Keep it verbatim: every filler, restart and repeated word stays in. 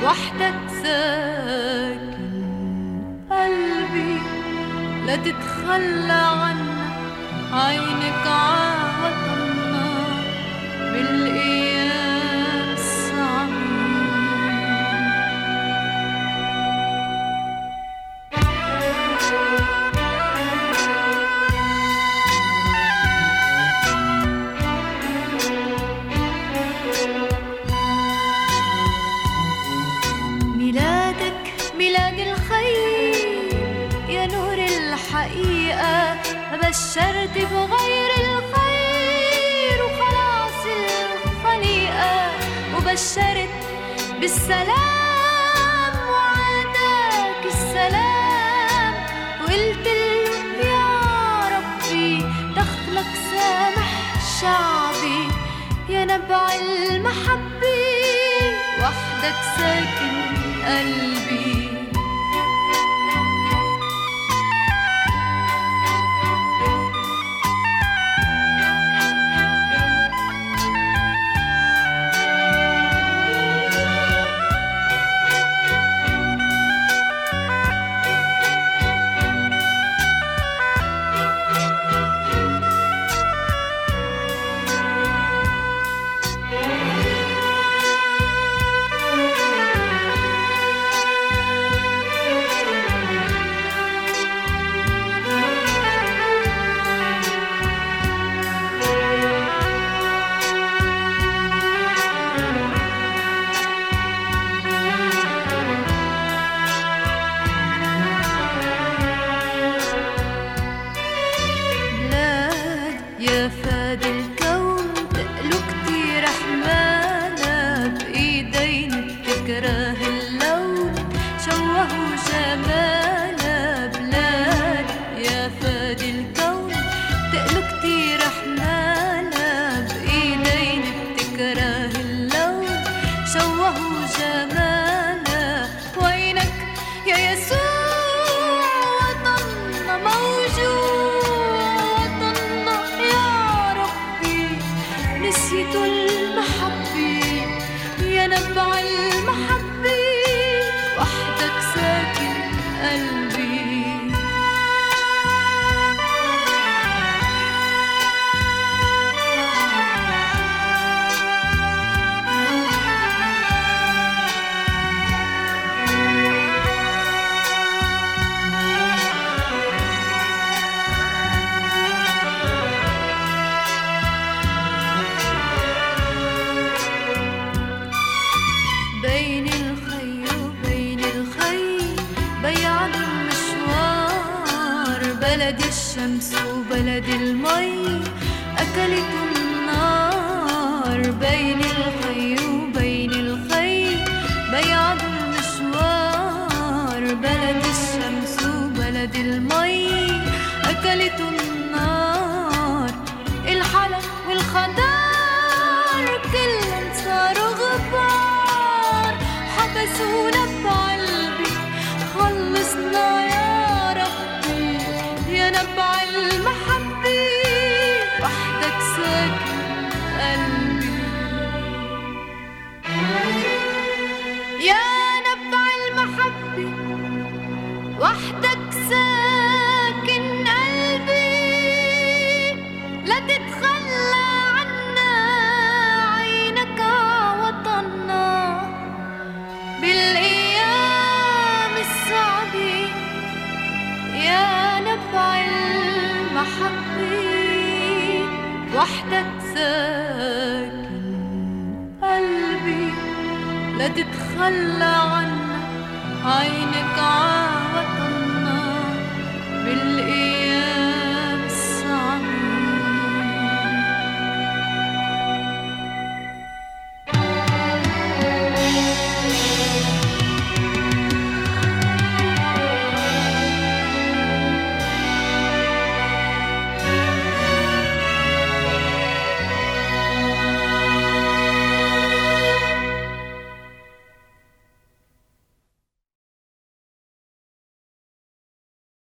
وحدك ساكن قلبي، لا تتخلى عنا عينك عوضنا بالأيام الصعبة. ميلاد الخير يا نور الحقيقة، بشرت بغير الخير وخلاص الخليقة، وبشرت بالسلام وعادك السلام، وقلت له يا ربي دخلك سامح شعبي يا نبع المحبة، وحدك ساكن قلبي. يا فادي الكون تقلو كتير حمالة، بإيدين بتكره اللون شوهوا جمالة. بلاد يا فادي الكون تقلو كتير حمالة، بإيدين بتكره اللون شوهوا جمالة. وينك يا يسوع وطننا موجود، نسيت المحبة يا نبع المحبة، وحدك ساكن قلبي. بين الخي وبين الخي بيعنا المشوار، بلد الشمس وبلد المي أكلت النار. بين الخي وبين الخي بيعنا المشوار، بلد الشمس وبلد المي أكلت النار. الحلا والخضار كلهم صاروا غبار، حبسونا بقلبي خلصنا يا ربي يا نبع المحبة، وحدك ساكن قلبي. يا نبع المحبة وحدك ساكن قلبي، لا تتخلى عنا عينك عوضنا بالأيام الصعبة يا نبع المحبة، وحدك ساكن قلبي. لا تتخلى عنا عينك عوضنا